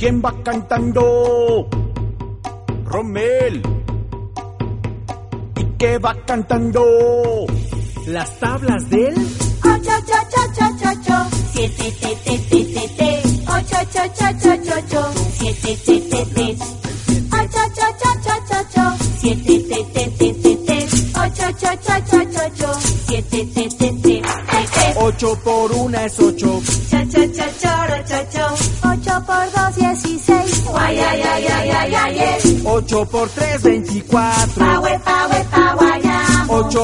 ¿Quién va cantando? Rommel. ¿Y qué va cantando? Las tablas del 8, 7, 8, 7, 7, 8 por 1 es 8. 8 por 2, 16. 8 por 3, 24. 8